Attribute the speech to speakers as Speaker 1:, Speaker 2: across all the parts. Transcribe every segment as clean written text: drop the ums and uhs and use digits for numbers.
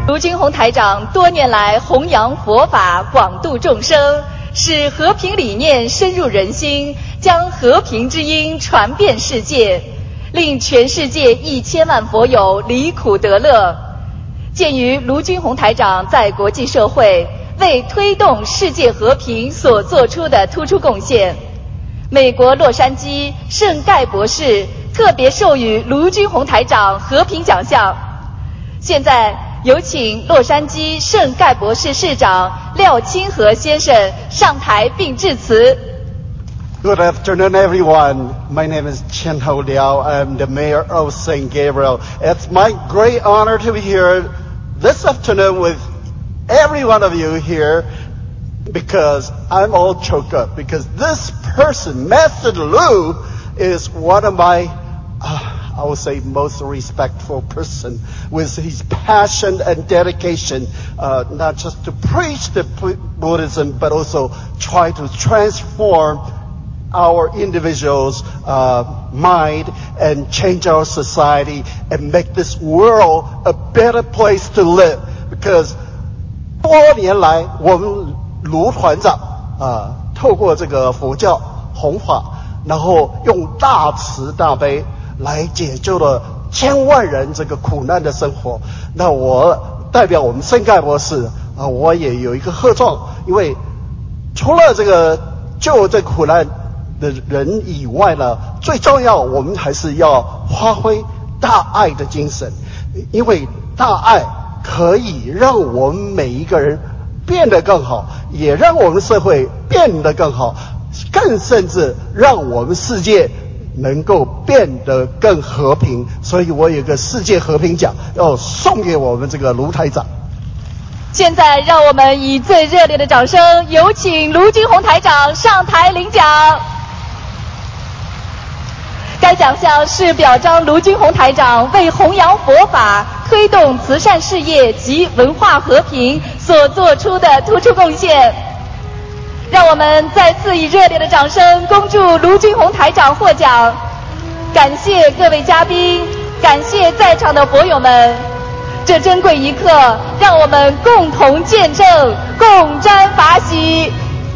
Speaker 1: 卢军宏台长多年来弘扬佛法，广度众生，使和平理念深入人心，将和平之音传遍世界，令全世界1000万佛友离苦得乐。鉴于卢军宏台长在国际社会为推动世界和平所做出的突出贡献，美国洛杉矶圣盖博士特别授予卢军宏台长和平奖项。现在有请洛杉矶圣盖博士市长廖清和先生上台并致辞。
Speaker 2: Good afternoon, everyone. My name is Chen Hou Liao. I'm the mayor of St. Gabriel. It's my great honor to be here this afternoon with every one of you here because I'm all choked up because this person, Master Lu, is one of my I would say most respectful person with his passion and dedication, not just to preach the Buddhism, but also try to transform our individuals' mind and change our society and make this world a better place to live. Because 多年来，我们卢团长透过这个佛教弘法，然后用大慈大悲来解救了千万人这个苦难的生活。那我代表我们圣盖博士我也有一个贺状，因为除了这个救这苦难的人以外呢，最重要我们还是要发挥大爱的精神，因为大爱可以让我们每一个人变得更好，也让我们社会变得更好，更甚至让我们世界能够变得更和平。所以我有个世界和平奖要送给我们这个卢台长。
Speaker 1: 现在让我们以最热烈的掌声有请卢军宏台长上台领奖。该奖项是表彰卢军宏台长为弘扬佛法、推动慈善事业及文化和平所做出的突出贡献。让我们再次以热烈的掌声恭祝卢军宏台长获奖。感谢各位嘉宾，感谢在场的佛友们。这珍贵一刻，让我们共同见证，共沾法喜。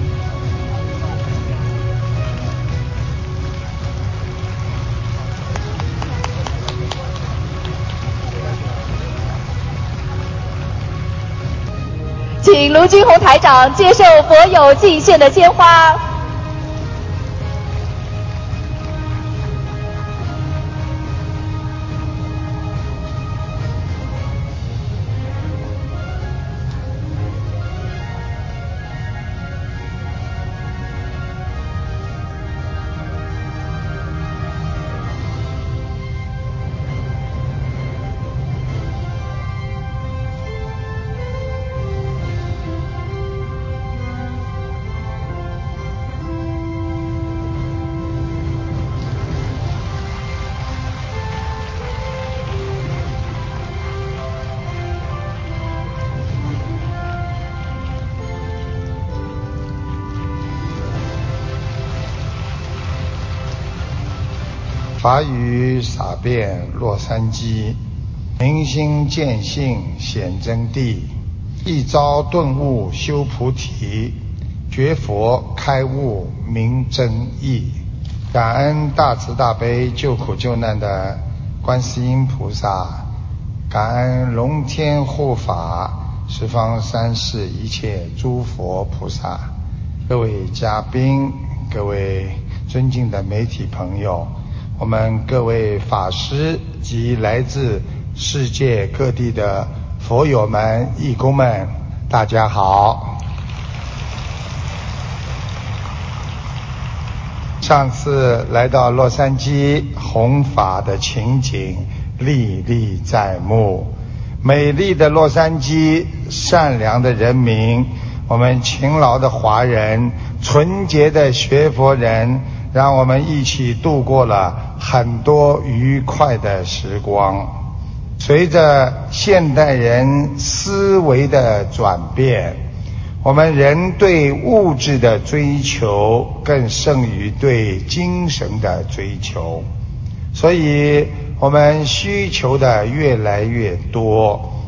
Speaker 1: 请卢军宏台长接受佛友敬献的鲜花。
Speaker 3: 法语洒遍洛杉矶，明心见性显真谛，一朝顿悟修菩提，觉佛开悟明真义。感恩大慈大悲救苦救难的观世音菩萨，感恩龙天护法十方三世一切诸佛菩萨，各位嘉宾，各位尊敬的媒体朋友，我们各位法师及来自世界各地的佛友们、义工们，大家好。上次来到洛杉矶弘法的情景历历在目，美丽的洛杉矶，善良的人民，我们勤劳的华人，纯洁的学佛人，让我们一起度过了很多愉快的时光。随着现代人思维的转变，我们人对物质的追求更胜于对精神的追求，所以我们需求的越来越多，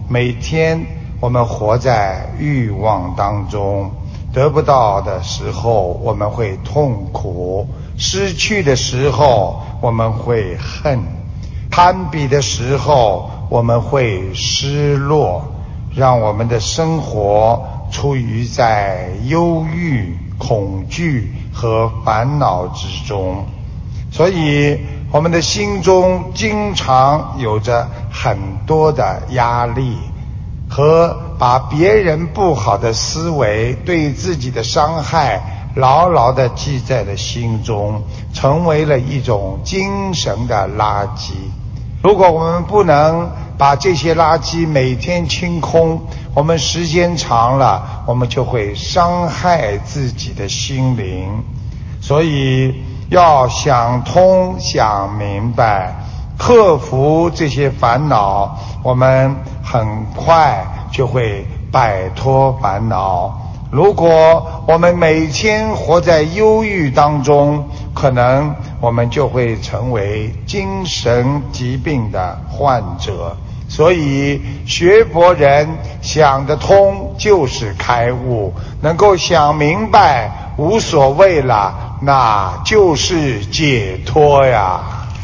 Speaker 3: 每天我们活在欲望当中，得不到的时候我们会痛苦，失去的时候我们会恨，攀比的时候我们会失落，让我们的生活处于在忧郁、恐惧和烦恼之中。所以我们的心中经常有着很多的压力，和把别人不好的思维对自己的伤害牢牢地记在了心中，成为了一种精神的垃圾。如果我们不能把这些垃圾每天清空，我们时间长了，我们就会伤害自己的心灵。所以要想通想明白，克服这些烦恼，我们很快就会摆脱烦恼。如果我们每天活在忧郁当中，可能我们就会成为精神疾病的患者。所以学佛人想得通就是开悟，能够想明白无所谓了，那就是解脱呀。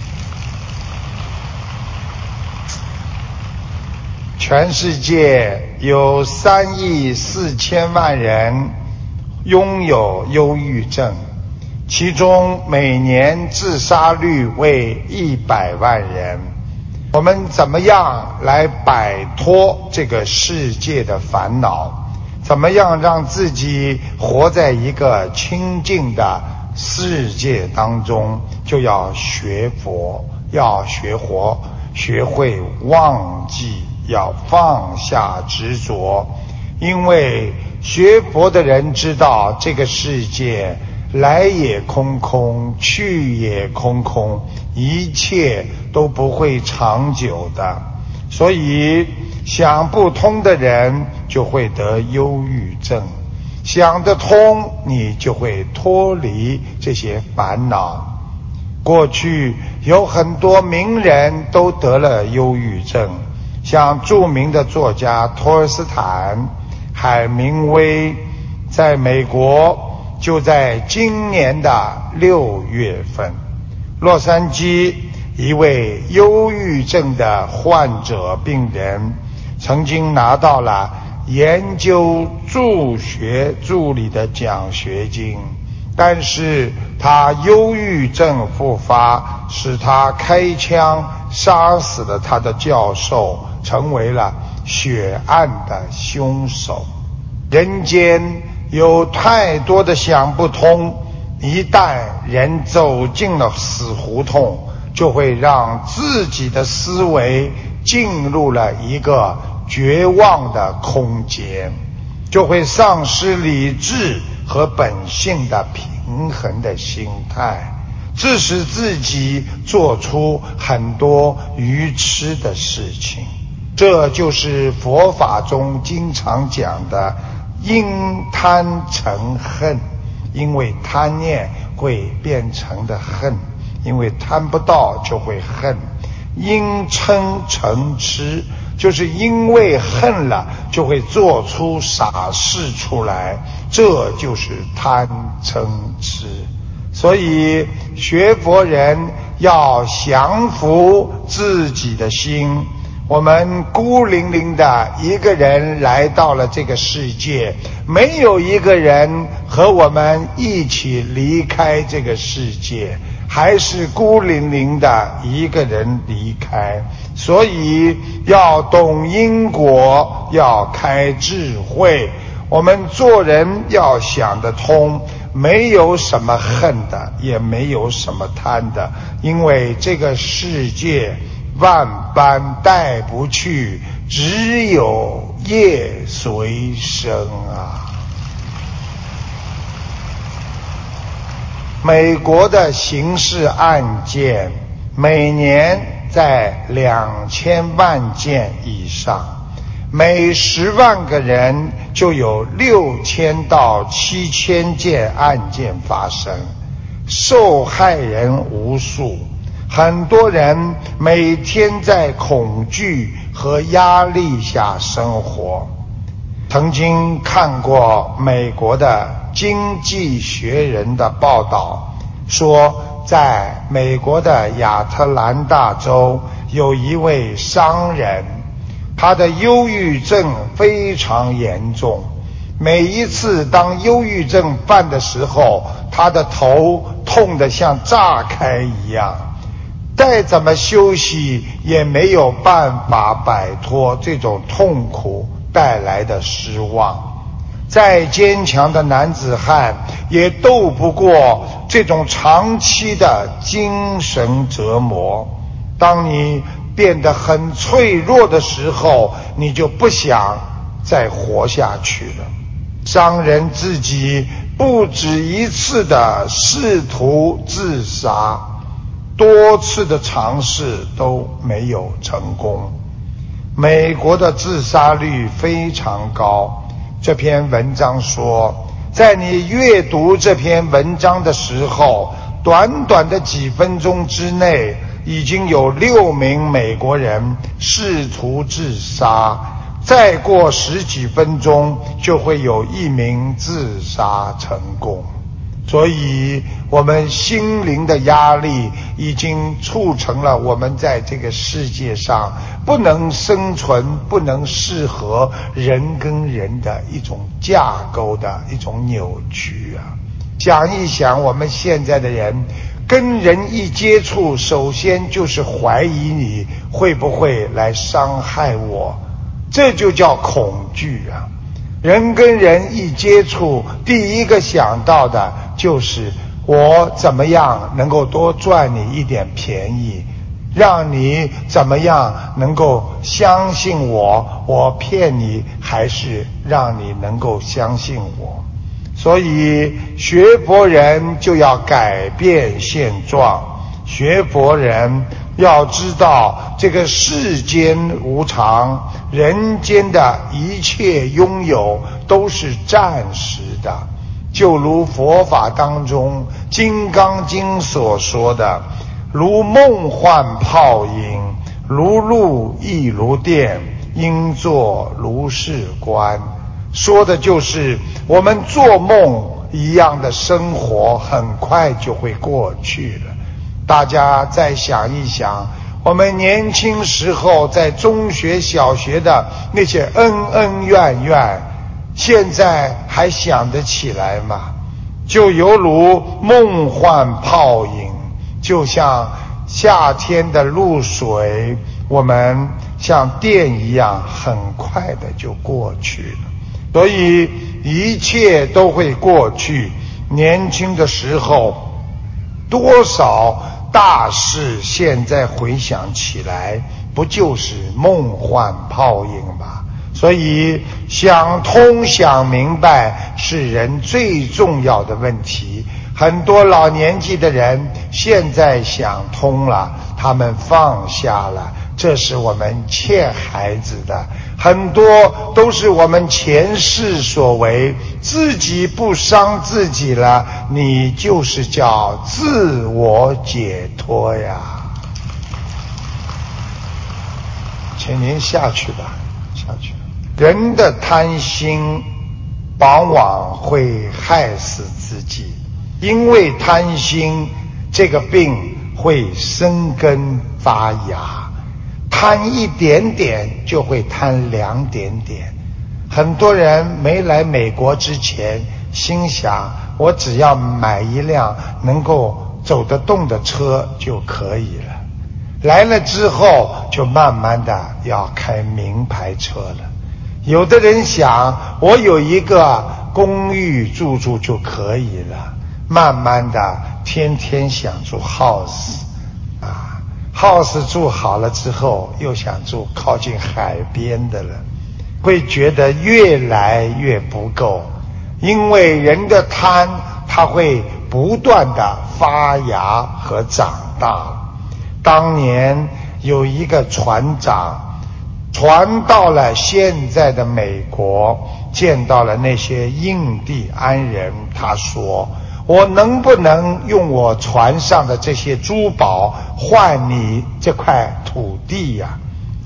Speaker 3: 全世界有3亿4千万人拥有忧郁症，其中每年自杀率为100万人。我们怎么样来摆脱这个世界的烦恼？怎么样让自己活在一个清净的世界当中？就要学佛，要学活，学会忘记，要放下执着。因为学佛的人知道这个世界来也空空，去也空空，一切都不会长久的。所以想不通的人就会得忧郁症，想得通你就会脱离这些烦恼。过去有很多名人都得了忧郁症，像著名的作家托尔斯坦、海明威，在美国就在今年的6月份，洛杉矶一位忧郁症的患者病人曾经拿到了研究助学助理的奖学金，但是他忧郁症复发，使他开枪杀死了他的教授，成为了血案的凶手。人间有太多的想不通，一旦人走进了死胡同，就会让自己的思维进入了一个绝望的空间，就会丧失理智和本性的平衡的心态，致使自己做出很多愚痴的事情。这就是佛法中经常讲的因贪成恨，因为贪念会变成的恨，因为贪不到就会恨。因嗔成痴，就是因为恨了就会做出傻事出来，这就是贪嗔痴。所以学佛人要降服自己的心。我们孤零零的一个人来到了这个世界，没有一个人和我们一起离开这个世界，还是孤零零的一个人离开。所以要懂因果，要开智慧。我们做人要想得通，没有什么恨的，也没有什么贪的，因为这个世界万般带不去，只有业随身啊。美国的刑事案件每年在2000万件以上，每10万个人就有6000到7000件案件发生，受害人无数。很多人每天在恐惧和压力下生活。曾经看过美国的经济学人的报道，说在美国的亚特兰大州有一位商人，他的忧郁症非常严重，每一次当忧郁症犯的时候，他的头痛得像炸开一样，再怎么休息也没有办法摆脱这种痛苦带来的失望。再坚强的男子汉也斗不过这种长期的精神折磨。当你变得很脆弱的时候，你就不想再活下去了。商人自己不止一次的试图自杀，多次的尝试都没有成功。美国的自杀率非常高。这篇文章说，在你阅读这篇文章的时候，短短的几分钟之内，已经有6名美国人试图自杀，再过10几分钟就会有1名自杀成功。所以我们心灵的压力已经促成了我们在这个世界上不能生存，不能适合人跟人的一种架构的一种扭曲啊！想一想，我们现在的人跟人一接触，首先就是怀疑你会不会来伤害我，这就叫恐惧啊！人跟人一接触，第一个想到的就是我怎么样能够多赚你一点便宜，让你怎么样能够相信我，我骗你还是让你能够相信我。所以学佛人就要改变现状，学佛人要知道这个世间无常，人间的一切拥有都是暂时的，就如佛法当中《金刚经》所说的，如梦幻泡影，如露亦如电，应作如是观。说的就是我们做梦一样的生活很快就会过去了。大家再想一想，我们年轻时候在中学小学的那些恩恩怨怨，现在还想得起来吗？就犹如梦幻泡影，就像夏天的露水，我们像电一样很快的就过去了。所以一切都会过去，年轻的时候多少大事现在回想起来不就是梦幻泡影吗？所以想通想明白是人最重要的问题。很多老年纪的人现在想通了，他们放下了，这是我们欠孩子的。很多都是我们前世所为，自己不伤自己了，你就是叫自我解脱呀。请您下去吧，下去。人的贪心往往会害死自己，因为贪心这个病会生根发芽，贪一点点就会贪2点点。很多人没来美国之前心想，我只要买一辆能够走得动的车就可以了，来了之后就慢慢的要开名牌车了。有的人想，我有一个公寓住就可以了，慢慢的天天想住 house 住好了之后又想住靠近海边的了，会觉得越来越不够。因为人的贪，它会不断的发芽和长大。当年有一个船长传到了现在的美国，见到了那些印第安人，他说，我能不能用我船上的这些珠宝换你这块土地呀？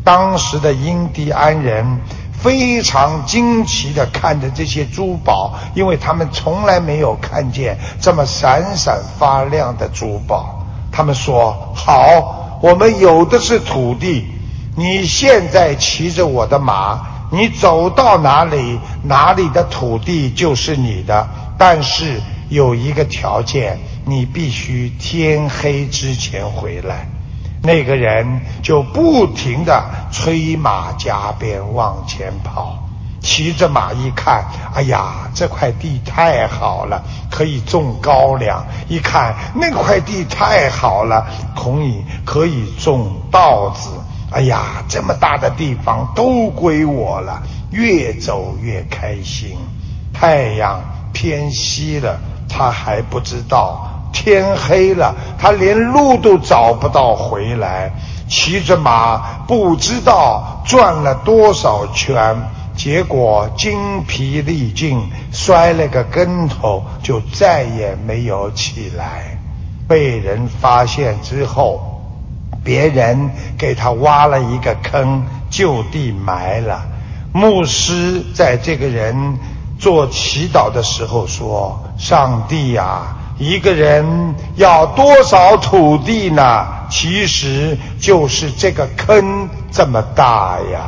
Speaker 3: 当时的印第安人非常惊奇地看着这些珠宝，因为他们从来没有看见这么闪闪发亮的珠宝。他们说，好，我们有的是土地，你现在骑着我的马，你走到哪里，哪里的土地就是你的，但是有一个条件，你必须天黑之前回来。那个人就不停地催马加鞭往前跑，骑着马一看，哎呀，这块地太好了，可以种高粱；一看那块地太好了，可以种稻子。哎呀，这么大的地方都归我了，越走越开心。太阳偏西了，他还不知道，天黑了，他连路都找不到回来，骑着马不知道转了多少圈，结果精疲力尽，摔了个跟头，就再也没有起来。被人发现之后，别人给他挖了一个坑，就地埋了。牧师在这个人做祈祷的时候说，上帝呀，一个人要多少土地呢？其实就是这个坑这么大呀。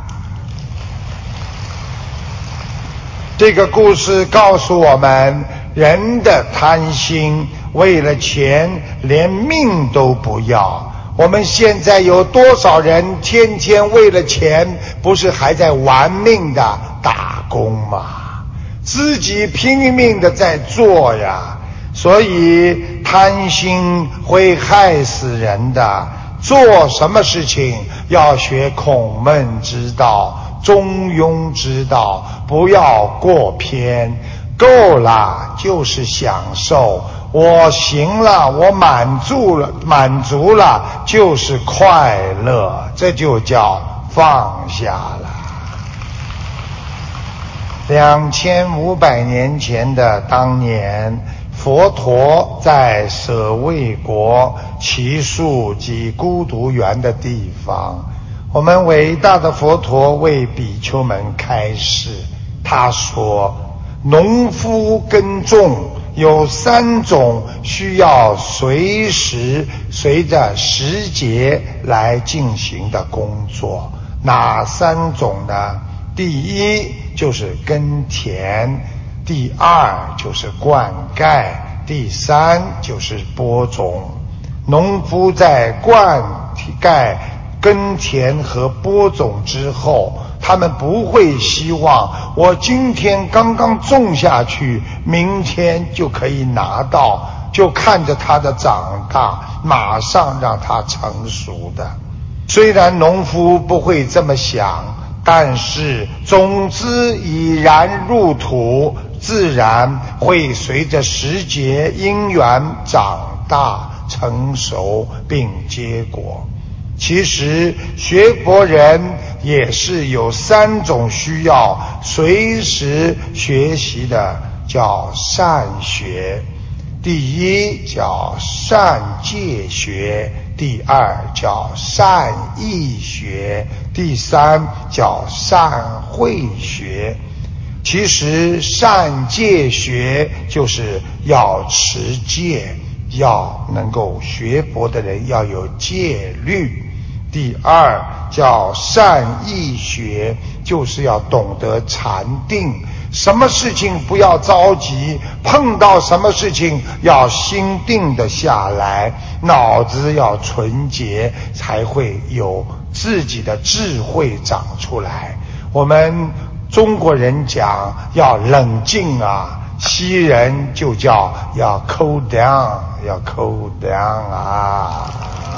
Speaker 3: 这个故事告诉我们，人的贪心，为了钱连命都不要。我们现在有多少人天天为了钱，不是还在玩命的打工吗？自己拼命的在做呀。所以贪心会害死人的，做什么事情要学孔孟之道、中庸之道，不要过偏。够了就是享受，我行了，我满足了就是快乐，这就叫放下了。2500年前的当年，佛陀在舍卫国祇树及孤独园的地方，我们伟大的佛陀为比丘们开示，他说，农夫耕种有3种需要随着时节来进行的工作。哪3种呢？第一就是耕田，第2就是灌溉，第3就是播种。农夫在灌溉、耕田和播种之后，他们不会希望我今天刚刚种下去，明天就可以拿到，就看着它的长大，马上让它成熟的。虽然农夫不会这么想，但是种子已然入土，自然会随着时节因缘长大成熟并结果。其实学佛人也是有3种需要随时学习的，叫善学。第一叫善戒学，第2叫善意学，第3叫善慧学。其实善戒学就是要持戒，要能够学佛的人要有戒律。第2叫善意学，就是要懂得禅定，什么事情不要着急，碰到什么事情要心定得下来，脑子要纯洁，才会有自己的智慧长出来。我们中国人讲要冷静啊，西人就叫要 cool down， 要 cool down 啊。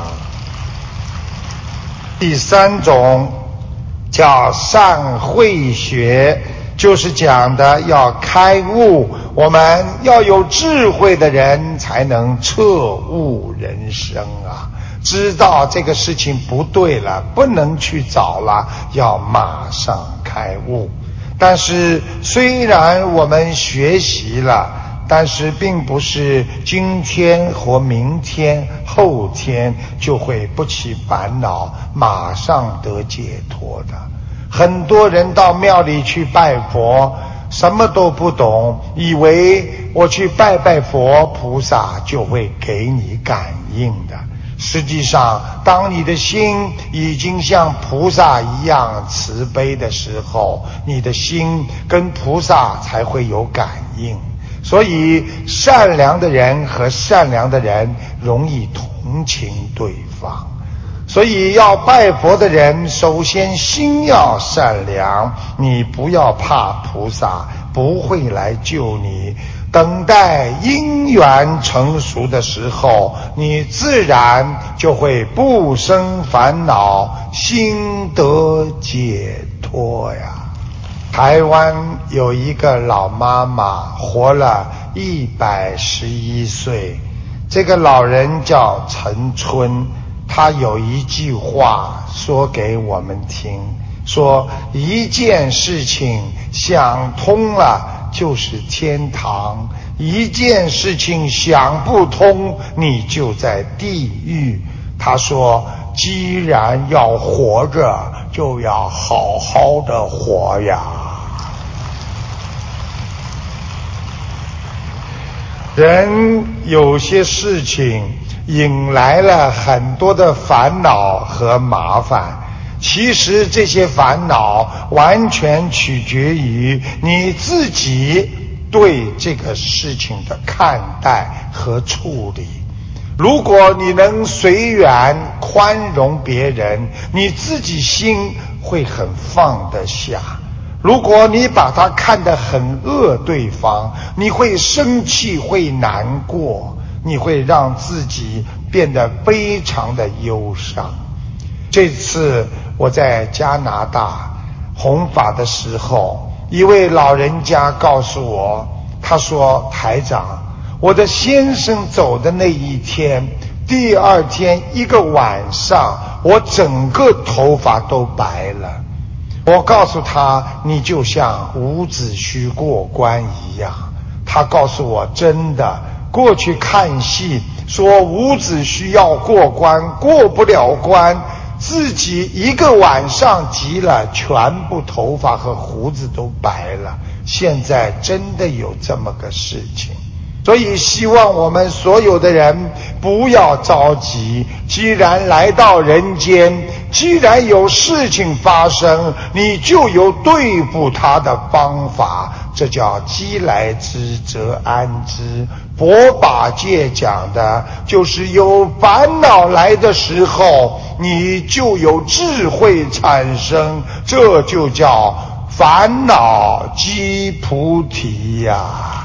Speaker 3: 第3种叫善慧学，就是讲的要开悟，我们要有智慧的人才能彻悟人生啊，知道这个事情不对了，不能去找了，要马上开悟。但是虽然我们学习了， 但是并不是今天或明天后天就会不起烦恼，马上得解脱的。很多人到庙里去拜佛，什么都不懂，以为我去拜拜佛，菩萨就会给你感应的。实际上，当你的心已经像菩萨一样慈悲的时候，你的心跟菩萨才会有感应。所以善良的人和善良的人容易同情对方。所以要拜佛的人，首先心要善良，你不要怕菩萨不会来救你，等待因缘成熟的时候，你自然就会不生烦恼，心得解脱呀。台湾有一个老妈妈活了111岁，这个老人叫陈春，他有一句话说给我们听，说一件事情想通了就是天堂，一件事情想不通你就在地狱。他说既然要活着，就要好好的活呀。人有些事情引来了很多的烦恼和麻烦，其实这些烦恼完全取决于你自己对这个事情的看待和处理。如果你能随缘宽容别人，你自己心会很放得下。如果你把它看得很恶对方，你会生气，会难过，你会让自己变得非常的忧伤。这次我在加拿大弘法的时候，一位老人家告诉我，他说台长，我的先生走的那一天，第二天一个晚上，我整个头发都白了。我告诉他，你就像伍子胥过关一样。他告诉我，真的，过去看戏说伍子胥要过关，过不了关，自己一个晚上急了，全部头发和胡子都白了。现在真的有这么个事情。所以希望我们所有的人不要着急，既然来到人间，既然有事情发生，你就有对付它的方法，这叫饥来之则安之。佛法界讲的就是有烦恼来的时候，你就有智慧产生，这就叫烦恼即菩提呀。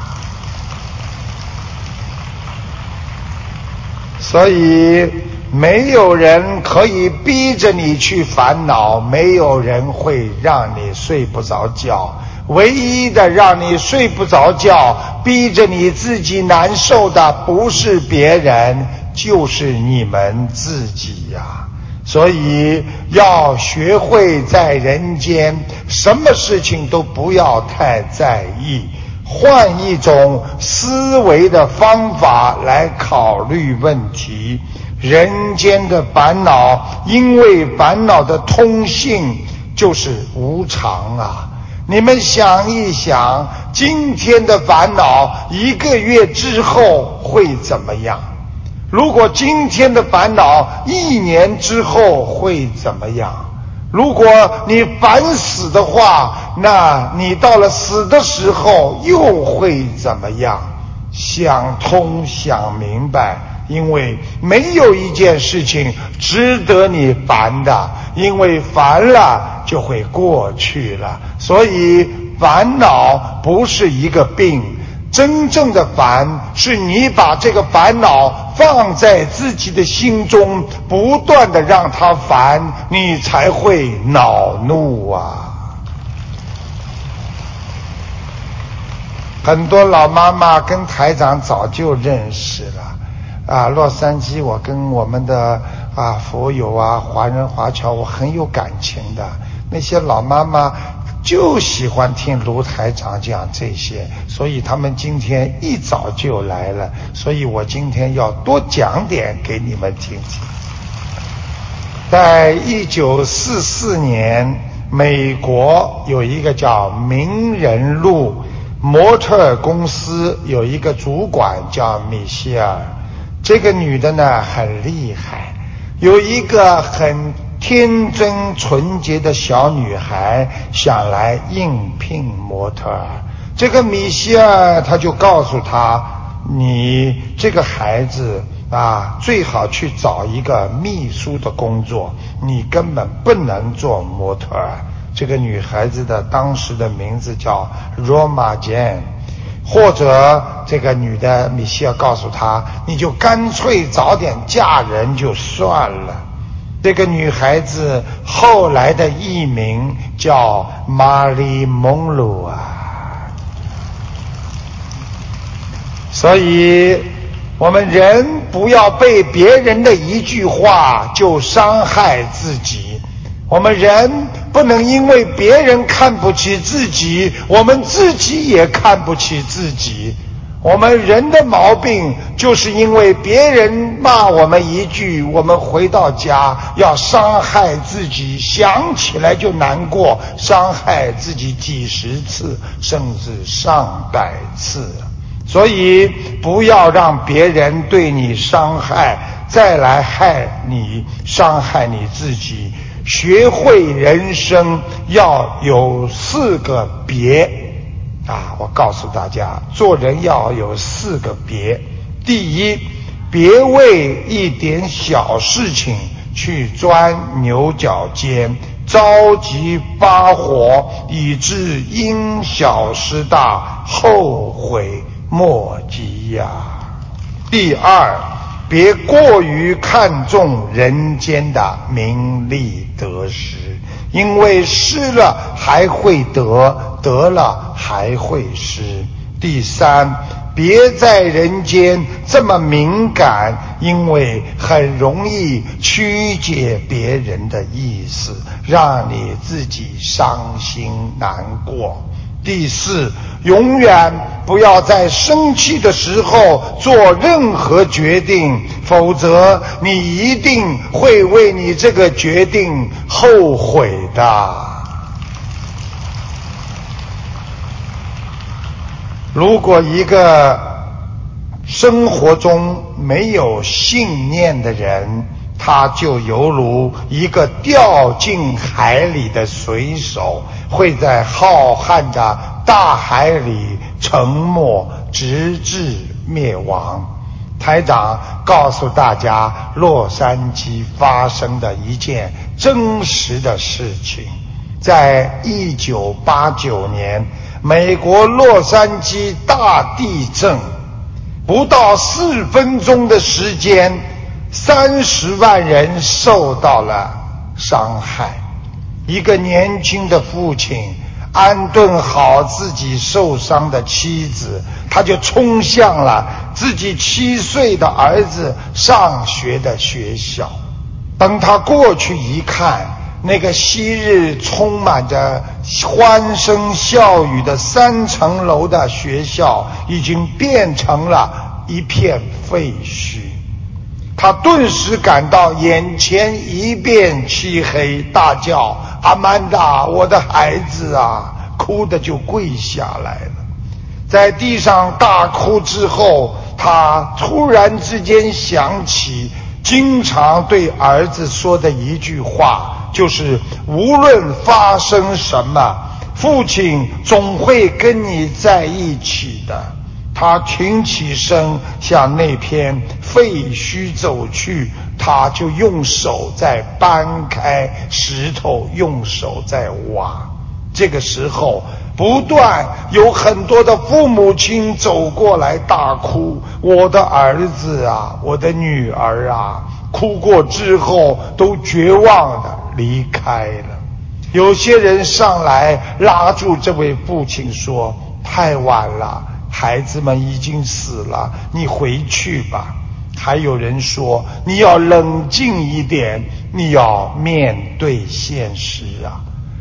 Speaker 3: 所以没有人可以逼着你去烦恼，没有人会让你睡不着觉。唯一的让你睡不着觉，逼着你自己难受的，不是别人，就是你们自己呀。所以要学会在人间，什么事情都不要太在意，换一种思维的方法来考虑问题。人间的烦恼，因为烦恼的通性就是无常啊。你们想一想，今天的烦恼1个月之后会怎么样？如果今天的烦恼1年之后会怎么样？如果你烦死的话，那你到了死的时候又会怎么样？想通想明白，因为没有一件事情值得你烦的，因为烦了就会过去了。所以烦恼不是一个病，真正的烦是你把这个烦恼放在自己的心中，不断的让它烦，你才会恼怒啊。很多老妈妈跟台长早就认识了洛杉矶我跟我们的佛友华人华侨我很有感情的。那些老妈妈就喜欢听卢台长讲这些，所以他们今天一早就来了，所以我今天要多讲点给你们听听。在1944年，美国有一个叫名人路模特公司，有一个主管叫米歇尔。这个女的呢很厉害，有一个很天真纯洁的小女孩想来应聘模特儿。这个米歇尔他就告诉她，你这个孩子最好去找一个秘书的工作，你根本不能做模特儿。这个女孩子的当时的名字叫 Roma Jane， 或者这个女的米歇尔告诉她，你就干脆早点嫁人就算了。这个女孩子后来的艺名叫玛丽蒙鲁所以我们人不要被别人的一句话就伤害自己，我们人不能因为别人看不起自己，我们自己也看不起自己。我们人的毛病就是因为别人骂我们一句，我们回到家要伤害自己，想起来就难过，伤害自己几十次甚至上百次。所以不要让别人对你伤害，再来害你，伤害你自己。学会人生要有4个别我告诉大家，做人要有4个别。第一，别为一点小事情去钻牛角尖，着急发火，以致因小失大，后悔莫及呀。第二，别过于看重人间的名利得失，因为失了还会得，得了还会失。第三，别在人间这么敏感，因为很容易曲解别人的意思，让你自己伤心难过。第四，永远不要在生气的时候做任何决定，否则你一定会为你这个决定后悔的。如果一个生活中没有信念的人，他就犹如一个掉进海里的水手，会在浩瀚的大海里沉没，直至灭亡。台长告诉大家洛杉矶发生的一件真实的事情。在1989年，美国洛杉矶大地震，不到4分钟的时间，30万人受到了伤害。一个年轻的父亲安顿好自己受伤的妻子，他就冲向了自己7岁的儿子上学的学校。等他过去一看，那个昔日充满着欢声笑语的3层楼的学校已经变成了一片废墟。他顿时感到眼前一片漆黑，大叫：阿曼达，我的孩子啊！哭得就跪下来了。在地上大哭之后，他突然之间想起经常对儿子说的一句话，就是无论发生什么，父亲总会跟你在一起的。他挺起身向那片废墟走去，他就用手在搬开石头，用手在挖。这个时候不断有很多的父母亲走过来大哭，我的儿子啊，我的女儿啊，哭过之后都绝望地离开了。有些人上来拉住这位父亲说，太晚了，孩子们已经死了，你回去吧。还有人说，你要冷静一点，你要面对现实啊。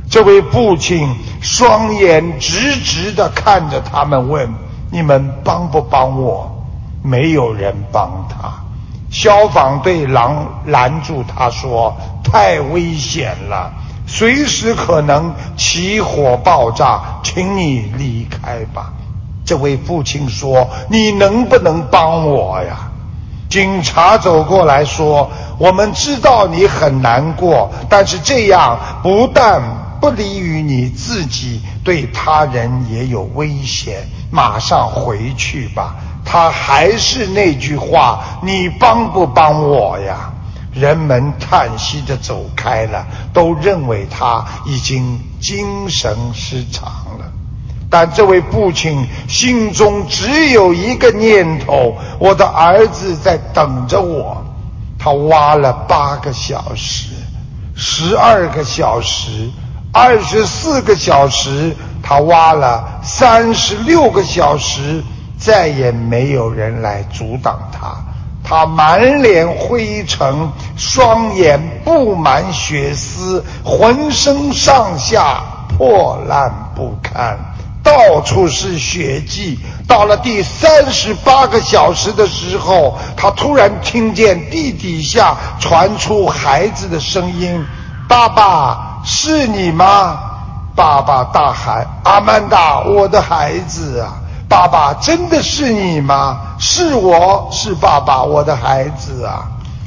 Speaker 3: 这位父亲双眼直直地看着他们问，你们帮不帮我？没有人帮他。消防队拦住他说，太危险了，随时可能起火爆炸，请你离开吧。这位父亲说，你能不能帮我呀？警察走过来说，我们知道你很难过，但是这样不但不利于你自己，对他人也有危险，马上回去吧。他还是那句话，你帮不帮我呀？人们叹息着走开了，都认为他已经精神失常了。但这位父亲心中只有一个念头，我的儿子在等着我。他挖了8个小时，12个小时，24个小时，他挖了36个小时，再也没有人来阻挡他。他满脸灰尘，双眼布满血丝，浑身上下破烂不堪，到处是血迹。到了第38个小时的时候，他突然听见地底下传出孩子的声音，爸爸，是你吗？爸爸大喊，阿曼达，我的孩子啊，爸爸，真的是你吗？是我，是爸爸，我的孩子啊。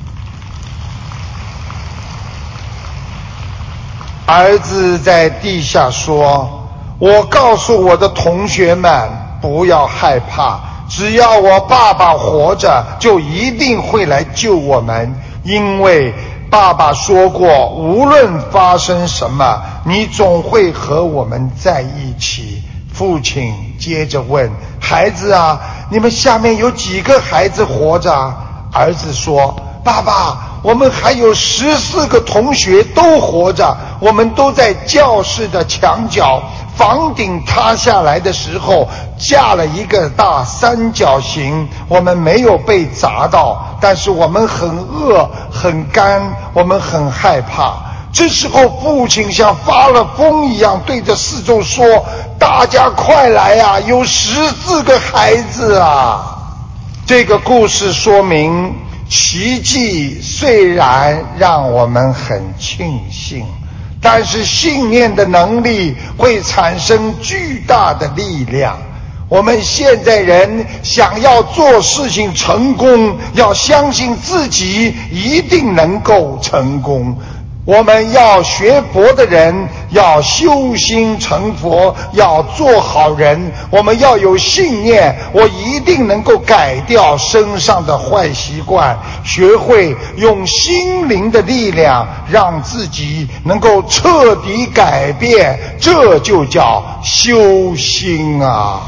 Speaker 3: 儿子在地下说，我告诉我的同学们不要害怕，只要我爸爸活着，就一定会来救我们，因为爸爸说过，无论发生什么，你总会和我们在一起。父亲接着问，孩子啊，你们下面有几个孩子活着啊？儿子说，爸爸，我们还有14个同学都活着，我们都在教室的墙角，房顶塌下来的时候架了一个大三角形，我们没有被砸到，但是我们很饿很干，我们很害怕。这时候父亲像发了疯一样对着四周说，大家快来啊，有14个孩子啊。这个故事说明，奇迹虽然让我们很庆幸，但是信念的能力会产生巨大的力量。我们现在人想要做事情成功，要相信自己一定能够成功。我们要学佛的人要修心成佛，要做好人，我们要有信念，我一定能够改掉身上的坏习惯，学会用心灵的力量让自己能够彻底改变，这就叫修心啊。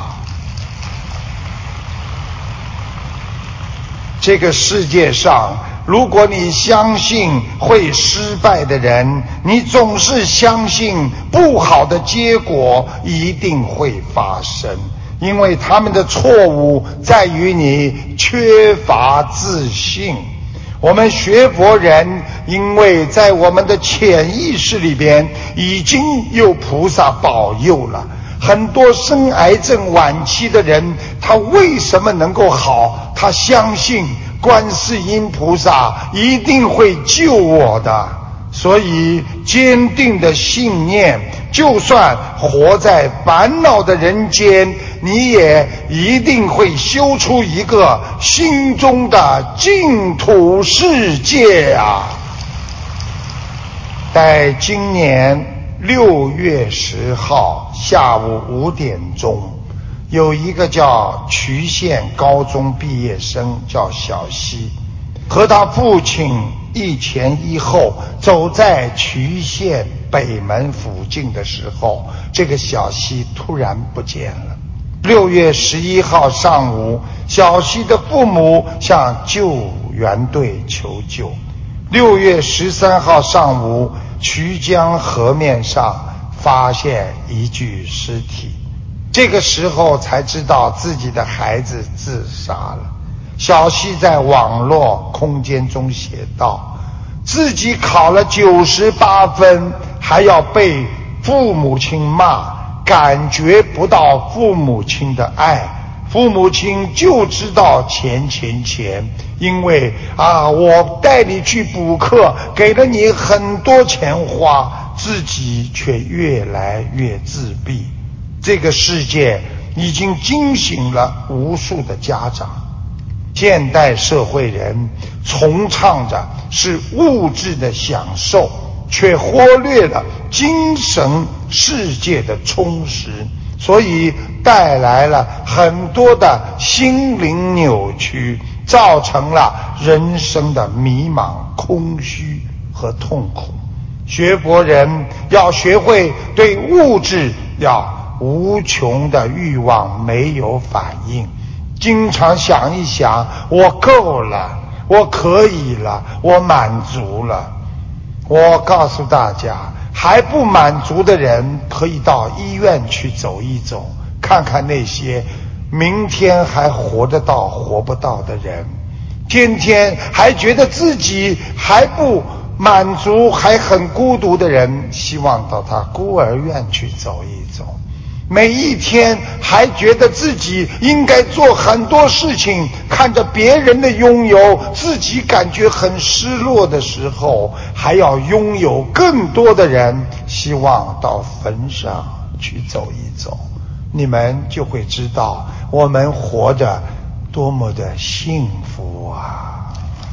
Speaker 3: 这个世界上，如果你相信会失败的人，你总是相信不好的结果一定会发生，因为他们的错误在于你缺乏自信。我们学佛人，因为在我们的潜意识里边已经有菩萨保佑了，很多生癌症晚期的人，他为什么能够好？他相信观世音菩萨一定会救我的，所以坚定的信念，就算活在烦恼的人间，你也一定会修出一个心中的净土世界啊！在今年6月10号下午5点钟，有一个叫渠县高中毕业生叫小西，和他父亲一前一后走在渠县北门附近的时候，这个小西突然不见了。6月11号上午，小西的父母向救援队求救。6月13号上午，渠江河面上发现一具尸体，这个时候才知道自己的孩子自杀了。小西在网络空间中写道，自己考了98分，还要被父母亲骂，感觉不到父母亲的爱，父母亲就知道钱，因为我带你去补课，给了你很多钱花，自己却越来越自闭。这个世界已经惊醒了无数的家长。现代社会人崇尚着是物质的享受，却忽略了精神世界的充实，所以带来了很多的心灵扭曲，造成了人生的迷茫、空虚和痛苦。学佛人要学会对物质要无穷的欲望没有反应，经常想一想，我够了，我可以了，我满足了。我告诉大家，还不满足的人可以到医院去走一走，看看那些明天还活得到活不到的人，天天还觉得自己还不满足，还很孤独的人，希望到他孤儿院去走一走。每一天还觉得自己应该做很多事情，看着别人的拥有，自己感觉很失落的时候，还要拥有更多的人，希望到坟上去走一走。你们就会知道我们活着多么的幸福啊！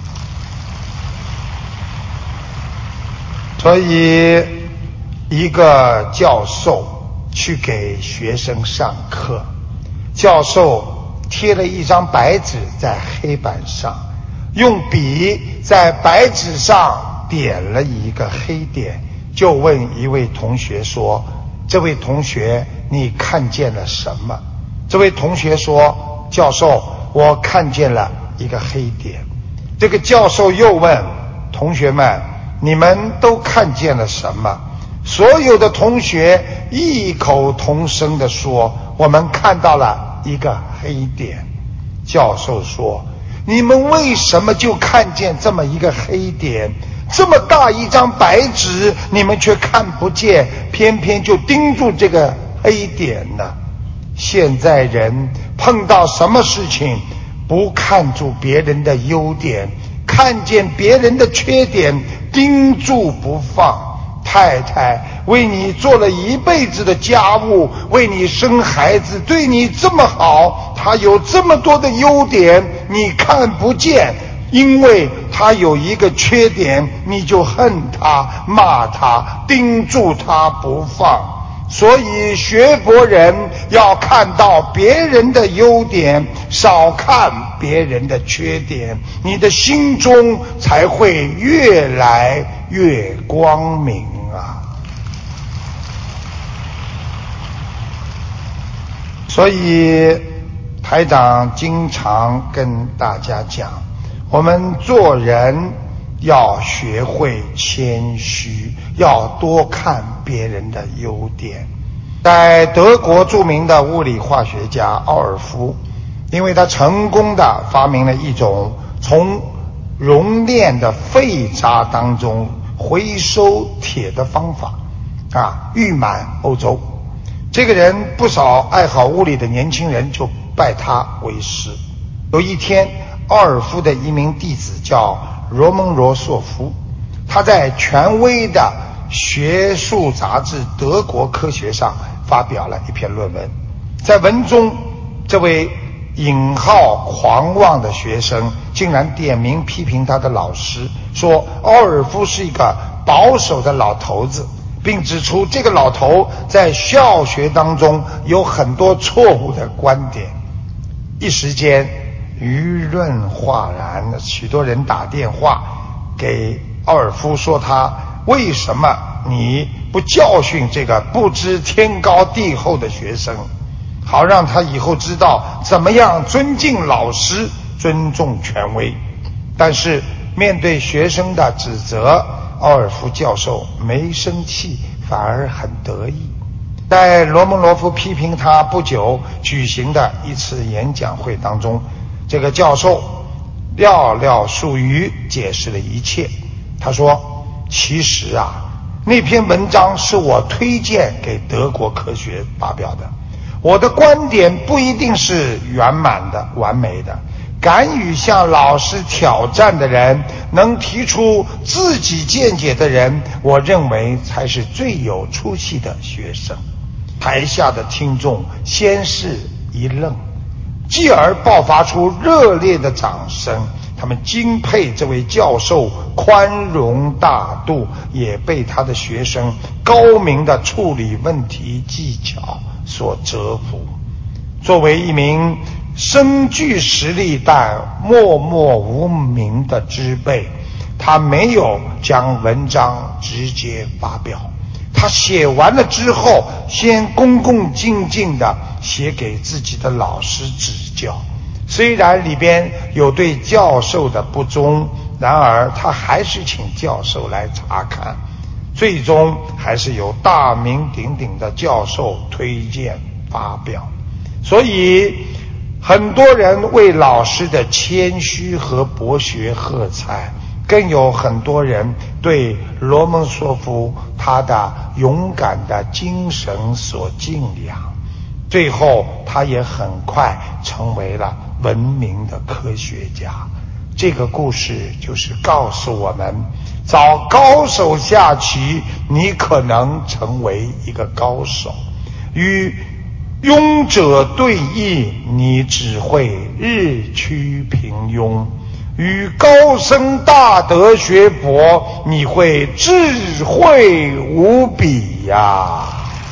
Speaker 3: 所以一个教授去给学生上课，教授贴了一张白纸在黑板上，用笔在白纸上点了一个黑点，就问一位同学说，这位同学你看见了什么？这位同学说，教授，我看见了一个黑点。这个教授又问同学们，你们都看见了什么？所有的同学异口同声地说，我们看到了一个黑点。教授说，你们为什么就看见这么一个黑点？这么大一张白纸，你们却看不见，偏偏就盯住这个黑点呢？现在人碰到什么事情不看住别人的优点，看见别人的缺点盯住不放。太太为你做了一辈子的家务，为你生孩子，对你这么好，她有这么多的优点你看不见，因为她有一个缺点，你就恨她、骂她、盯住她不放。所以学佛人要看到别人的优点，少看别人的缺点，你的心中才会越来越光明啊！所以台长经常跟大家讲，我们做人要学会谦虚，要多看别人的优点。在德国著名的物理化学家奥尔夫，因为他成功地发明了一种从熔炼的废渣当中回收铁的方法，誉满欧洲。这个人不少爱好物理的年轻人就拜他为师。有一天，奥尔夫的一名弟子叫罗蒙罗索夫，他在权威的学术杂志《德国科学》上发表了一篇论文。在文中，这位引号狂妄的学生竟然点名批评他的老师，说奥尔夫是一个保守的老头子，并指出这个老头在校学当中有很多错误的观点。一时间舆论哗然，许多人打电话给奥尔夫说，他为什么你不教训这个不知天高地厚的学生，好让他以后知道怎么样尊敬老师，尊重权威。但是面对学生的指责，奥尔夫教授没生气，反而很得意。在罗蒙罗夫批评他不久举行的一次演讲会当中，这个教授寥寥数语解释了一切。他说，其实那篇文章是我推荐给德国科学发表的。我的观点不一定是圆满的、完美的。敢于向老师挑战的人，能提出自己见解的人，我认为才是最有出息的学生。台下的听众先是一愣，继而爆发出热烈的掌声。他们敬佩这位教授宽容大度，也被他的学生高明的处理问题技巧所折服。作为一名身具实力但默默无名的知辈，他没有将文章直接发表，他写完了之后，先恭恭敬敬地写给自己的老师指教。虽然里边有对教授的不忠，然而他还是请教授来查看，最终还是由大名鼎鼎的教授推荐发表。所以很多人为老师的谦虚和博学喝彩，更有很多人对罗蒙索夫他的勇敢的精神所敬仰。最后他也很快成为了闻名的科学家。这个故事就是告诉我们，找高手下棋，你可能成为一个高手；与庸者对弈，你只会日趋平庸；与高僧大德学博，你会智慧无比呀。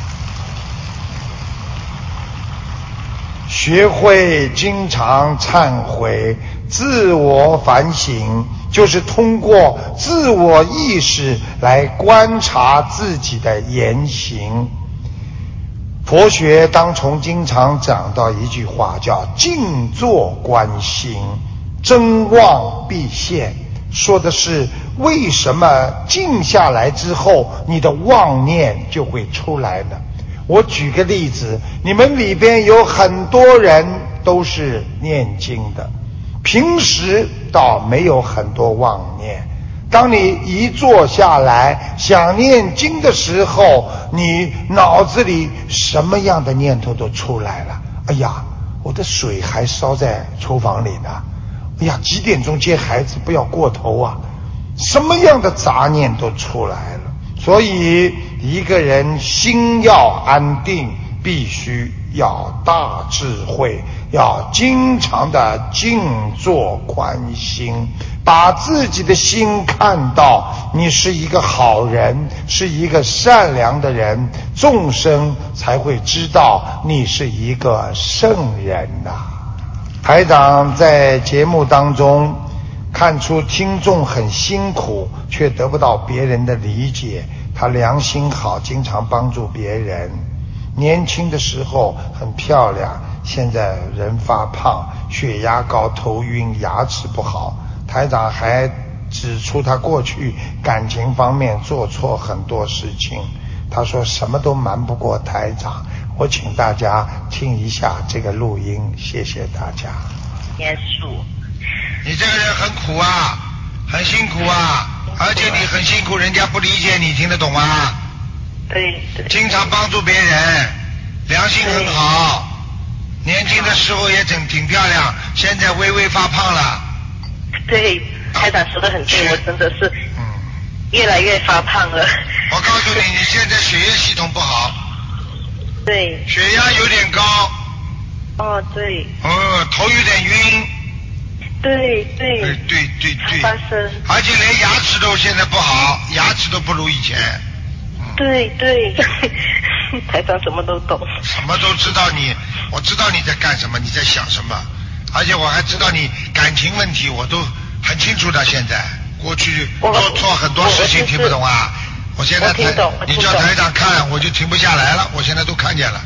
Speaker 3: 学会经常忏悔，自我反省，就是通过自我意识来观察自己的言行。佛学当中经常讲到一句话，叫静坐观心，真妄必现，说的是为什么静下来之后你的妄念就会出来呢？我举个例子，你们里边有很多人都是念经的，平时倒没有很多妄念，当你一坐下来想念经的时候，你脑子里什么样的念头都出来了。哎呀，我的水还烧在厨房里呢，哎呀，几点钟接孩子，不要过头啊，什么样的杂念都出来了。所以一个人心要安定，必须要大智慧，要经常的静坐观心，把自己的心看到你是一个好人，是一个善良的人，众生才会知道你是一个圣人呐。台长在节目当中看出听众很辛苦，却得不到别人的理解。他良心好，经常帮助别人。年轻的时候很漂亮，现在人发胖，血压高，头晕，牙齿不好。台长还指出他过去感情方面做错很多事情。他说什么都瞒不过台长。我请大家听一下这个录音，谢谢大家。
Speaker 4: 耶稣，
Speaker 3: 你这个人很苦啊，很辛苦啊，而且你很辛苦，人家不理解你，听得懂吗？
Speaker 4: 对，
Speaker 3: 经常帮助别人，良心很好，年轻的时候也挺漂亮，现在微微发胖了。
Speaker 4: 对，台长说得很对，我真的是越来越发胖了。
Speaker 3: 我告诉你，你现在血液系统不好。
Speaker 4: 对，
Speaker 3: 血压有点高。
Speaker 4: 哦，对。
Speaker 3: 头有点晕。
Speaker 4: 对，发生，
Speaker 3: 而且连牙齿都现在不好，牙齿都不如以前。
Speaker 4: 对，台长什么都懂，
Speaker 3: 什么都知道你，我知道你在干什么，你在想什么，而且我还知道你感情问题，我都很清楚的。现在过去做错很多事情，听不懂啊？我现在你叫台长看，我就停不下来了，我现在都看见了。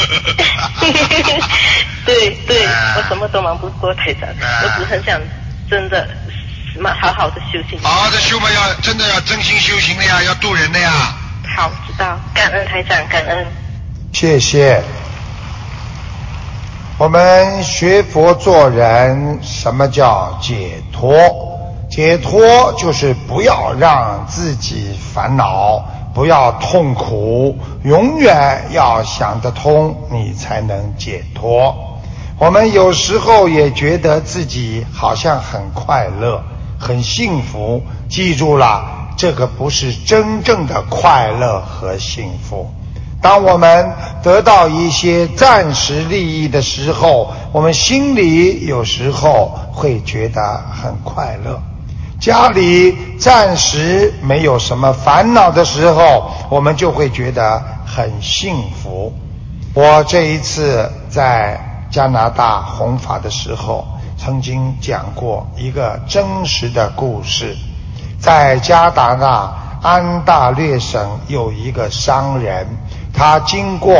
Speaker 4: 对，我什么都忙不过台长，我只很想真的好好的修行。
Speaker 3: 好好的修嘛，真的要真心修行的呀，要度人的呀。
Speaker 4: 好，知道，感恩台长，感恩。
Speaker 3: 谢谢。我们学佛做人，什么叫解脱？解脱就是不要让自己烦恼， 不要痛苦，永远要想得通，你才能解脱。我们有时候也觉得自己好像很快乐很幸福，记住了，这个不是真正的快乐和幸福。当我们得到一些暂时利益的时候，我们心里有时候会觉得很快乐。家里暂时没有什么烦恼的时候，我们就会觉得很幸福。我这一次在加拿大弘法的时候，曾经讲过一个真实的故事。在加拿大安大略省有一个商人，他经过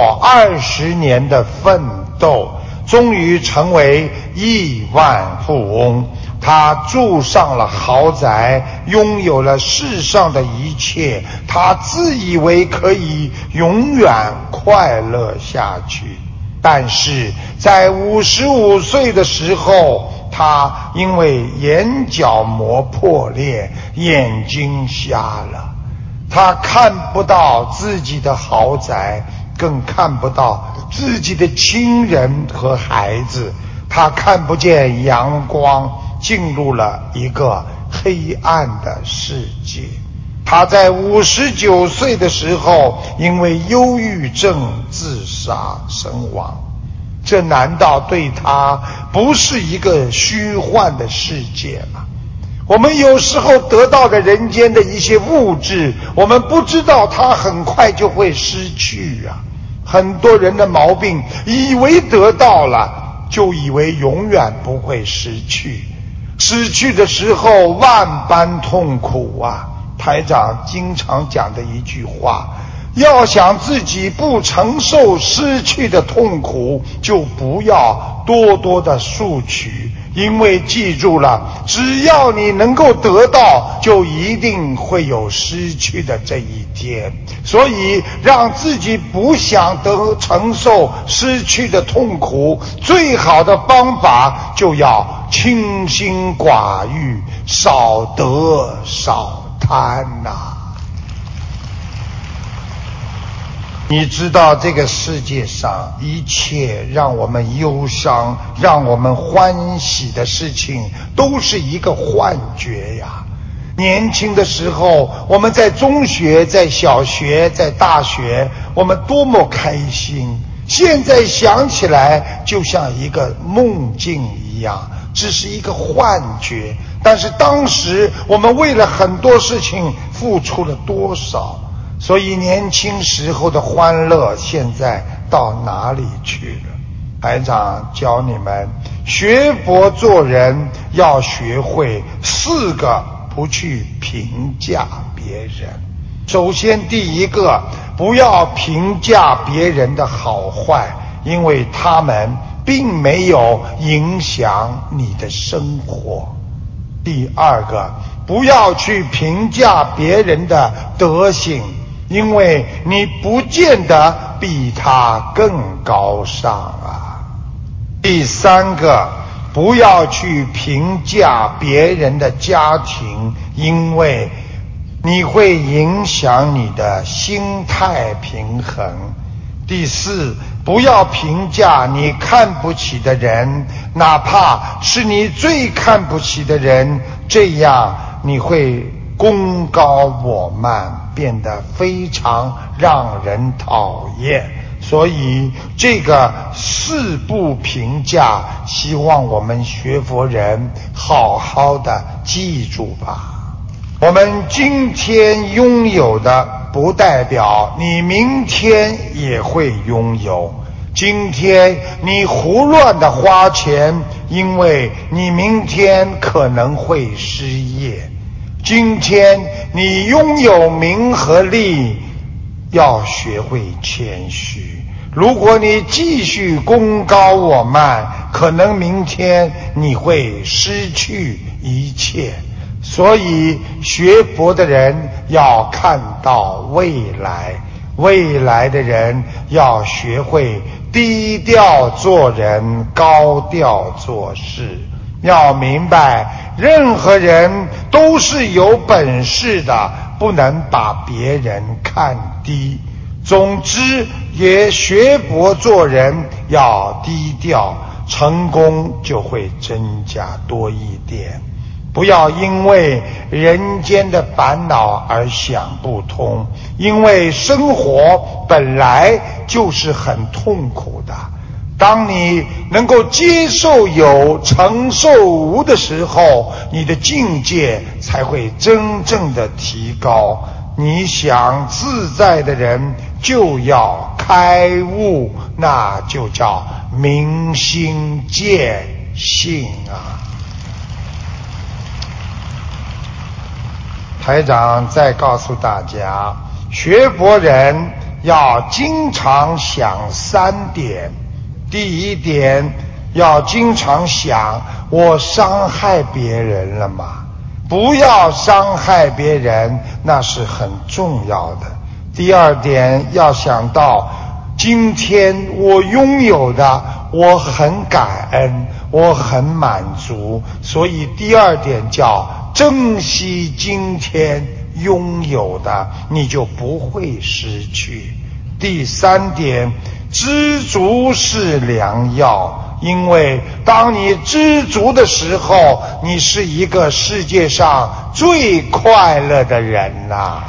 Speaker 3: 20年的奋斗，终于成为亿万富翁。他住上了豪宅，拥有了世上的一切，他自以为可以永远快乐下去。但是在55岁的时候，他因为眼角膜破裂，眼睛瞎了。他看不到自己的豪宅，更看不到自己的亲人和孩子，他看不见阳光，进入了一个黑暗的世界。他在59岁的时候因为忧郁症自杀身亡。这难道对他不是一个虚幻的世界吗？我们有时候得到的人间的一些物质，我们不知道它很快就会失去啊。很多人的毛病，以为得到了，就以为永远不会失去。失去的时候万般痛苦啊。台长经常讲的一句话，要想自己不承受失去的痛苦，就不要多多的索取，因为记住了，只要你能够得到，就一定会有失去的这一天。所以让自己不想承受失去的痛苦，最好的方法就要清心寡欲，少得少贪呐。你知道这个世界上一切让我们忧伤让我们欢喜的事情都是一个幻觉呀。年轻的时候，我们在中学在小学在大学，我们多么开心，现在想起来就像一个梦境一样，只是一个幻觉。但是当时我们为了很多事情付出了多少，所以年轻时候的欢乐现在到哪里去了？台长教你们学佛做人要学会4个不去评价别人。首先第一个，不要评价别人的好坏，因为他们并没有影响你的生活。第二个，不要去评价别人的德行，因为你不见得比他更高尚啊。第三个，不要去评价别人的家庭，因为你会影响你的心态平衡。第四，不要评价你看不起的人，哪怕是你最看不起的人，这样你会功高我慢，变得非常让人讨厌。所以这个4不评价，希望我们学佛人好好的记住吧。我们今天拥有的不代表你明天也会拥有。今天你胡乱的花钱，因为你明天可能会失业。今天你拥有名和利，要学会谦虚。如果你继续功高我慢，可能明天你会失去一切。所以学佛的人要看到未来，未来的人要学会低调做人，高调做事。要明白，任何人都是有本事的， 不能把别人看低。总之，也学佛做人要低调，成功就会增加多一点。不要因为人间的烦恼而想不通，因为生活本来就是很痛苦的。当你能够接受有，承受无的时候，你的境界才会真正的提高。你想自在的人就要开悟，那就叫明心见性啊。台长再告诉大家，学佛人要经常想3点。第一点，要经常想，我伤害别人了吗？不要伤害别人，那是很重要的。第二点，要想到今天我拥有的，我很感恩，我很满足，所以第二点叫珍惜今天拥有的，你就不会失去。第三点，知足是良药，因为当你知足的时候，你是一个世界上最快乐的人呐。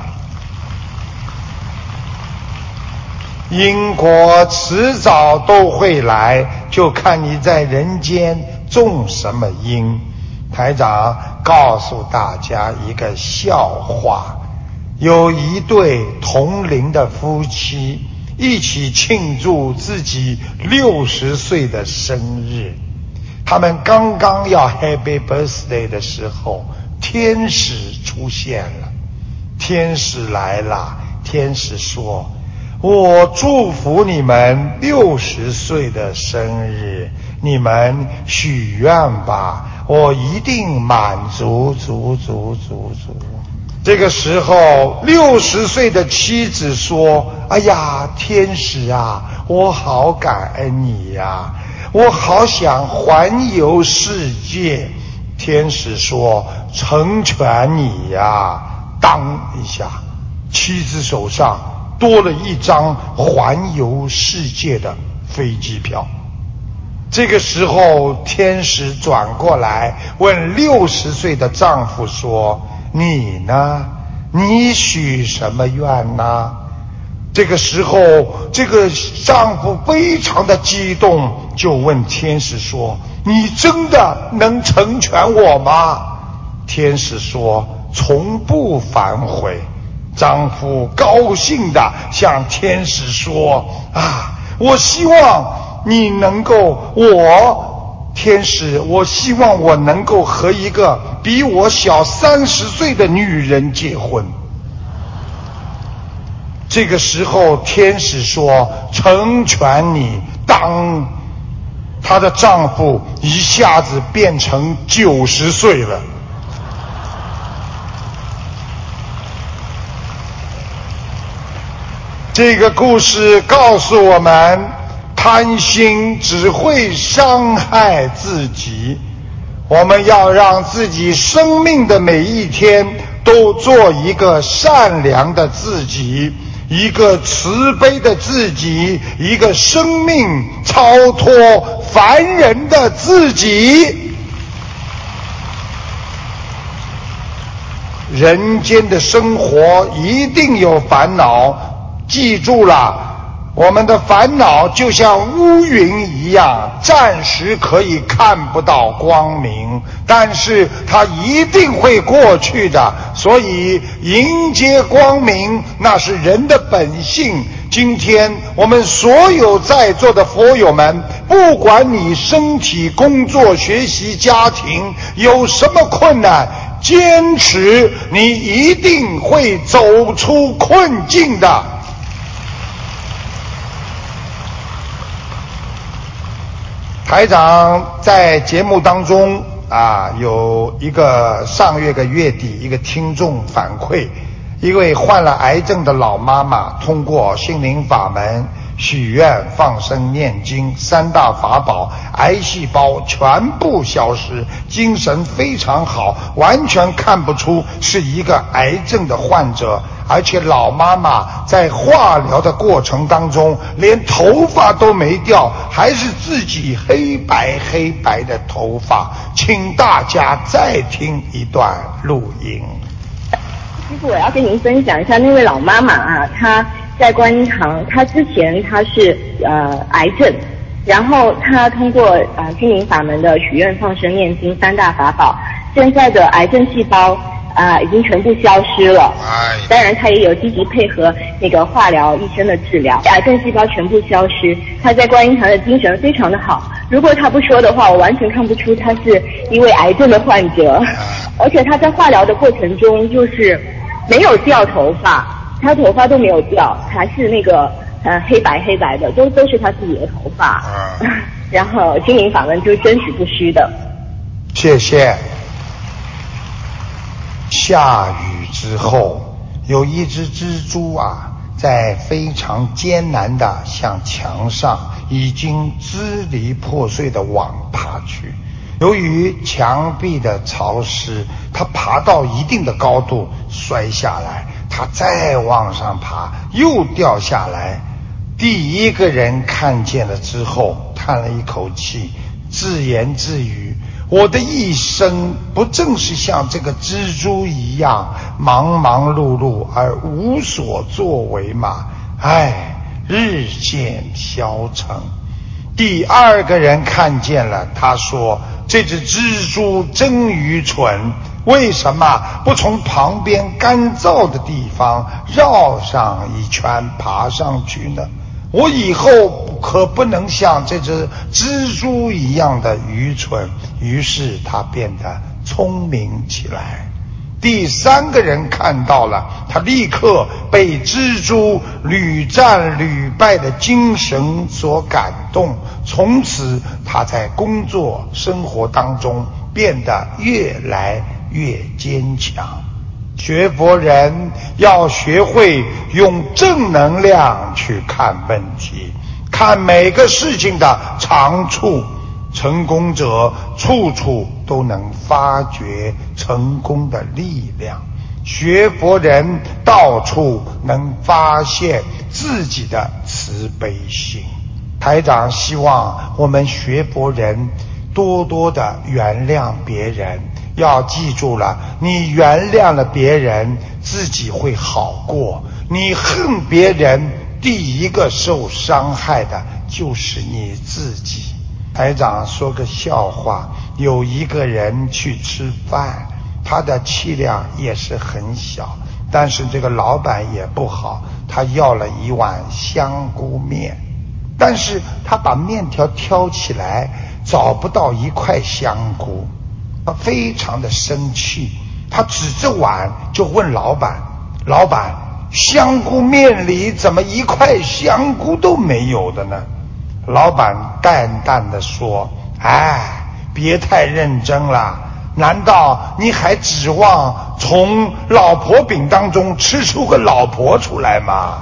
Speaker 3: 因果迟早都会来，就看你在人间种什么因。台长告诉大家一个笑话，有一对同龄的夫妻一起庆祝自己60岁的生日。他们刚刚要 Happy Birthday 的时候，天使出现了。天使来了，天使说，我祝福你们60岁的生日，你们许愿吧，我一定满足足。这个时候60岁的妻子说，哎呀，天使啊，我好感恩你呀，我好想环游世界。天使说，成全你呀。当一下，妻子手上多了一张环游世界的飞机票。这个时候天使转过来问60岁的丈夫说，你呢？你许什么愿呢？这个时候这个丈夫非常的激动，就问天使说，你真的能成全我吗？天使说，从不反悔。丈夫高兴地向天使说，我希望你能够，天使，我希望我能够和一个比我小30岁的女人结婚。这个时候天使说，成全你。当她的丈夫一下子变成90岁了。这个故事告诉我们，贪心只会伤害自己。我们要让自己生命的每一天都做一个善良的自己，一个慈悲的自己，一个生命超脱凡人的自己。人间的生活一定有烦恼，记住了，我们的烦恼就像乌云一样，暂时可以看不到光明，但是它一定会过去的。所以迎接光明，那是人的本性。今天我们所有在座的佛友们，不管你身体、工作、学习、家庭有什么困难，坚持，你一定会走出困境的。台长在节目当中有一个上个月底一个听众反馈，一位患了癌症的老妈妈通过心灵法门许愿、放生、念经3大法宝，癌细胞全部消失，精神非常好，完全看不出是一个癌症的患者。而且老妈妈在化疗的过程当中连头发都没掉，还是自己黑白的头发。请大家再听一段录音。
Speaker 5: 师父，我要跟您分享一下那位老妈妈啊，她在观音堂，她之前她是癌症，然后她通过心灵法门的许愿、放生、念经3大法宝，现在的癌症细胞已经全部消失了。当然他也有积极配合那个化疗医生的治疗，癌症细胞全部消失。他在观音堂的精神非常的好，如果他不说的话，我完全看不出他是一位癌症的患者。而且他在化疗的过程中就是没有掉头发，他头发都没有掉，还是那个黑白的，都是他自己的头发。然后心灵法门就是真实不虚的。
Speaker 3: 谢谢。下雨之后，有一只蜘蛛在非常艰难地向墙上已经支离破碎的网爬去。由于墙壁的潮湿，它爬到一定的高度摔下来，它再往上爬又掉下来。第一个人看见了之后叹了一口气，自言自语，我的一生不正是像这个蜘蛛一样忙忙碌碌而无所作为吗？日渐消沉。第二个人看见了，他说，这只蜘蛛真愚蠢，为什么不从旁边干燥的地方绕上一圈爬上去呢？我以后可不能像这只蜘蛛一样的愚蠢。于是他变得聪明起来。第三个人看到了，他立刻被蜘蛛屡战屡败的精神所感动，从此他在工作生活当中变得越来越坚强。学佛人要学会用正能量去看问题，看每个事情的长处。成功者处处都能发掘成功的力量，学佛人到处能发现自己的慈悲心。台长希望我们学佛人多多的原谅别人，要记住了，你原谅了别人，自己会好过。你恨别人，第一个受伤害的就是你自己。台长说个笑话，有一个人去吃饭，他的气量也是很小，但是这个老板也不好，他要了一碗香菇面，但是他把面条挑起来找不到一块香菇，他非常的生气，他指着碗就问老板，老板，香菇面里怎么一块香菇都没有的呢？老板淡淡地说，别太认真了，难道你还指望从老婆饼当中吃出个老婆出来吗？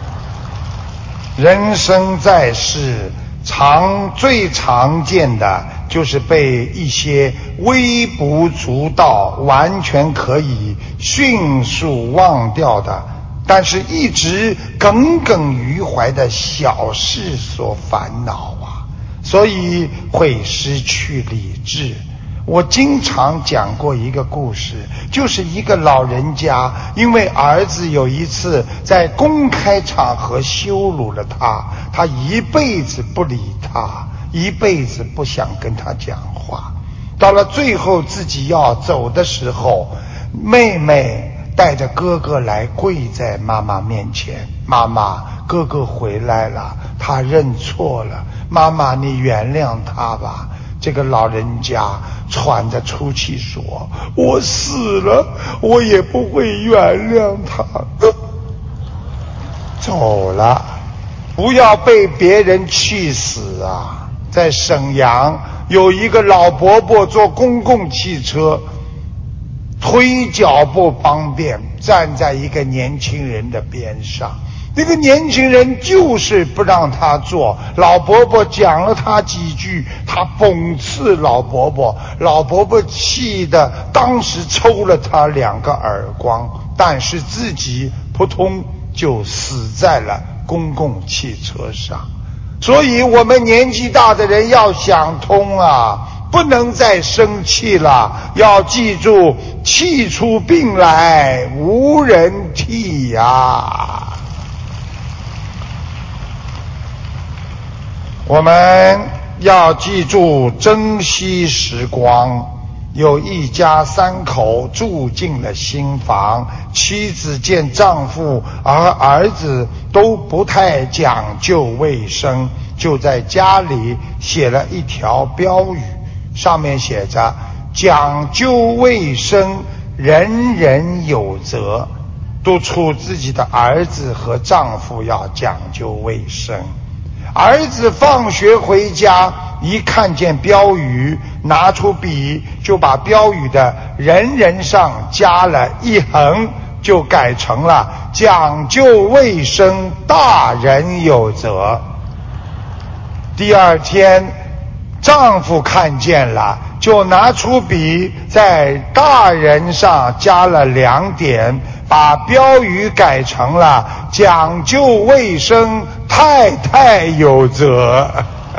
Speaker 3: 人生在世，最常见的就是被一些微不足道、完全可以迅速忘掉的，但是一直耿耿于怀的小事所烦恼所以会失去理智。我经常讲过一个故事，就是一个老人家因为儿子有一次在公开场合羞辱了他一辈子不理他，一辈子不想跟他讲话。到了最后自己要走的时候，妹妹带着哥哥来跪在妈妈面前，妈妈，哥哥回来了，他认错了，妈妈你原谅他吧。这个老人家喘着粗气说，我死了我也不会原谅他。走了。不要被别人气死啊。在沈阳有一个老伯伯坐公共汽车，腿脚不方便，站在一个年轻人的边上， 那个年轻人就是不让他做，老伯伯讲了他几句，他讽刺老伯伯，老伯伯气得当时抽了他2个耳光，但是自己扑通就死在了公共汽车上。所以我们年纪大的人要想通啊，不能再生气了，要记住气出病来无人替呀。我们要记住珍惜时光。有一家3口住进了新房，妻子见丈夫而儿子都不太讲究卫生，就在家里写了一条标语，上面写着讲究卫生，人人有责，督促自己的儿子和丈夫要讲究卫生。儿子放学回家，一看见标语，拿出笔就把标语的人人上加了1横，就改成了讲究卫生，大人有责。第2天丈夫看见了，就拿出笔在大人上加了2点，把标语改成了讲究卫生，太太有责。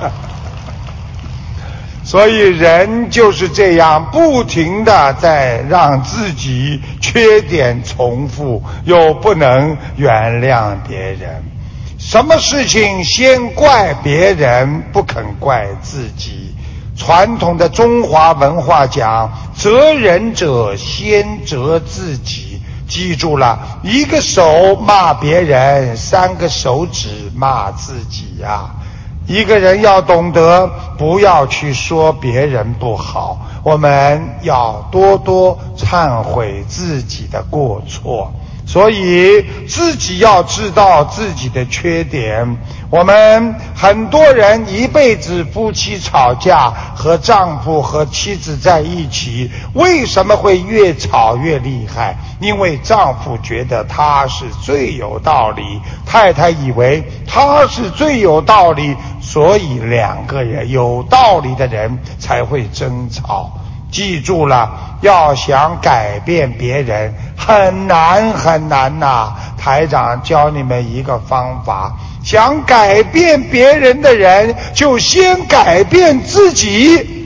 Speaker 3: 所以人就是这样，不停地在让自己缺点重复，又不能原谅别人。什么事情先怪别人，不肯怪自己。传统的中华文化讲，责人者先责自己。记住了，一个手骂别人，3个手指骂自己呀。一个人要懂得不要去说别人不好，我们要多多忏悔自己的过错。所以自己要知道自己的缺点。我们很多人一辈子夫妻吵架，和丈夫和妻子在一起，为什么会越吵越厉害？因为丈夫觉得他是最有道理，太太以为他是最有道理，所以2个人有道理的人才会争吵。记住了，要想改变别人很难很难呐。台长教你们一个方法，想改变别人的人就先改变自己。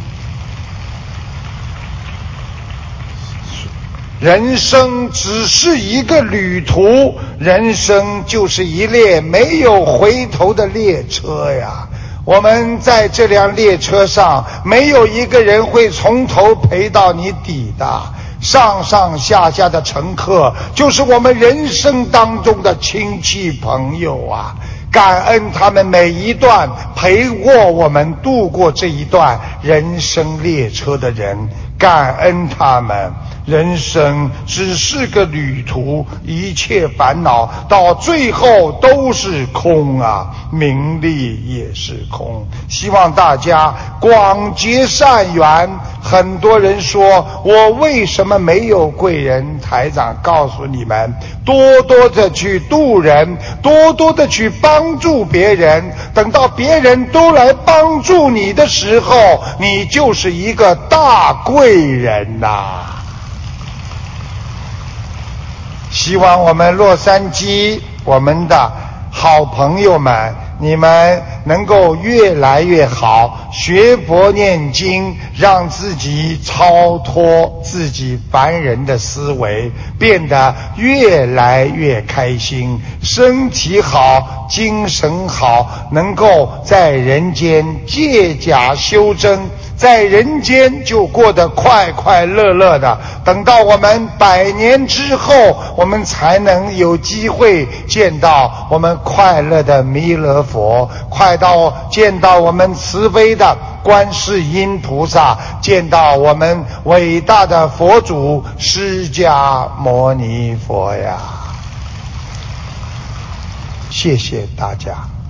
Speaker 3: 人生只是一个旅途，人生就是一列没有回头的列车呀。我们在这辆列车上，没有一个人会从头陪到你底的。上上下下的乘客就是我们人生当中的亲戚朋友啊，感恩他们每一段陪过我们度过这一段人生列车的人，感恩他们。人生只是个旅途，一切烦恼到最后都是空啊，名利也是空。希望大家广结善缘。很多人说我为什么没有贵人？台长告诉你们，多多的去度人，多多的去帮助别人，等到别人都来帮助你的时候，你就是一个大贵人呐。希望我们洛杉矶，我们的好朋友们，你们能够越来越好，学佛念经，让自己超脱自己凡人的思维，变得越来越开心，身体好，精神好，能够在人间借假修真，在人间就过得快快乐乐的。等到我们100年之后，我们才能有机会见到我们快乐的弥勒佛，见到我们慈悲的观世音菩萨，见到我们伟大的佛祖释迦牟尼佛呀！谢谢大家。